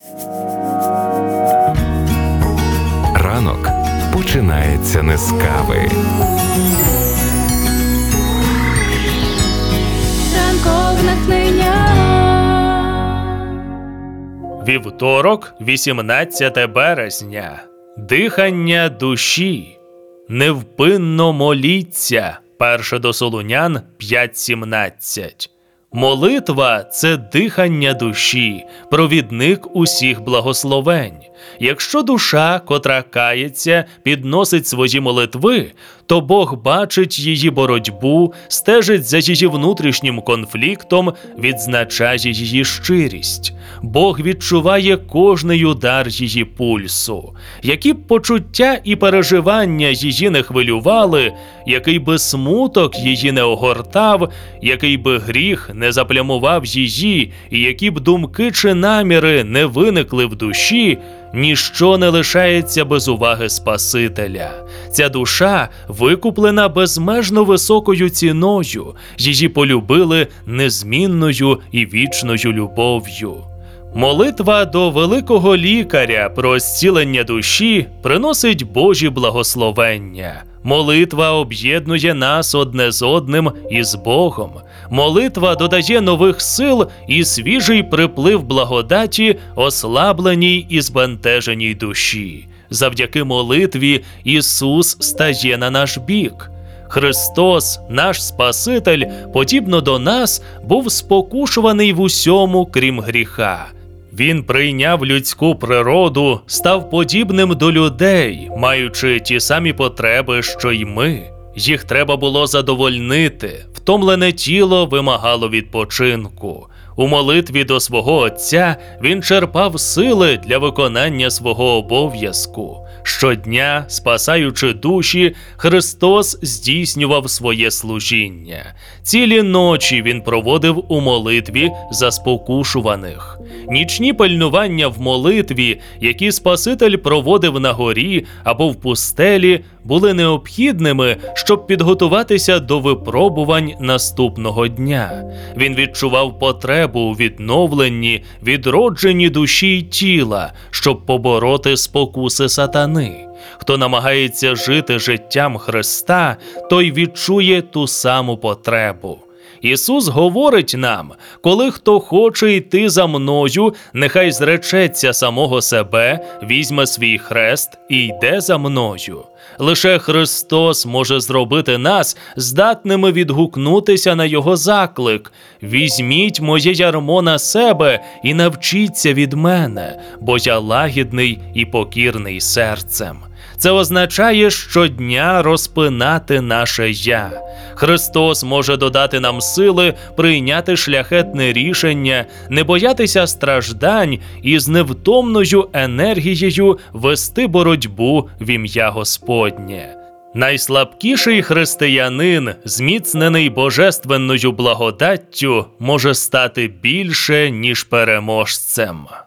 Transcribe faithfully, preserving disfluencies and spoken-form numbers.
Ранок починається не з кави. Ранкове натхнення. Вівторок, вісімнадцяте березня. Дихання душі. Невпинно моліться. Перше до Солунян п'ять сімнадцять. Молитва – це дихання душі, провідник усіх благословень. Якщо душа, котра кається, підносить свої молитви, то Бог бачить її боротьбу, стежить за її внутрішнім конфліктом, відзначає її щирість. Бог відчуває кожний удар її пульсу. Які б почуття і переживання її не хвилювали, який би смуток її не огортав, який би гріх не заплямував її, і які б думки чи наміри не виникли в душі, ніщо не лишається без уваги Спасителя. Ця душа викуплена безмежно високою ціною, її полюбили незмінною і вічною любов'ю. Молитва до великого лікаря про зцілення душі приносить Божі благословення. Молитва об'єднує нас одне з одним і з Богом. Молитва додає нових сил і свіжий приплив благодаті ослабленій і збентеженій душі. Завдяки молитві Ісус стає на наш бік. Христос, наш Спаситель, подібно до нас, був спокушуваний в усьому, крім гріха. Він прийняв людську природу, став подібним до людей, маючи ті самі потреби, що й ми. Їх треба було задовольнити, втомлене тіло вимагало відпочинку. У молитві до свого Отця він черпав сили для виконання свого обов'язку. Щодня, спасаючи душі, Христос здійснював своє служіння. Цілі ночі він проводив у молитві за спокушуваних. Нічні пильнування в молитві, які Спаситель проводив на горі або в пустелі, були необхідними, щоб підготуватися до випробувань наступного дня. Він відчував потребу у відновленні, відродженні душі й тіла, щоб побороти спокуси сатани. Хто намагається жити життям Христа, той відчує ту саму потребу. Ісус говорить нам: коли хто хоче йти за мною, нехай зречеться самого себе, візьме свій хрест і йде за мною. Лише Христос може зробити нас здатними відгукнутися на Його заклик: «Візьміть моє ярмо на себе і навчіться від мене, бо я лагідний і покірний серцем». Це означає щодня розпинати наше «я». Христос може додати нам сили прийняти шляхетне рішення, не боятися страждань і з невтомною енергією вести боротьбу в ім'я Господнє. Найслабкіший християнин, зміцнений божественною благодаттю, може стати більше, ніж переможцем.